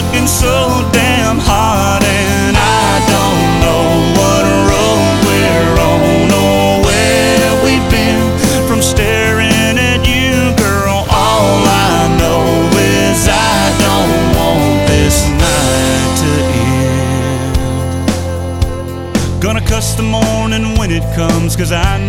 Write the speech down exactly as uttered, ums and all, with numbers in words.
working so damn hard, and I don't know what road we're on or where we've been. From staring at you, girl, all I know is I don't want this night to end. Gonna cuss the morning when it comes, 'cause I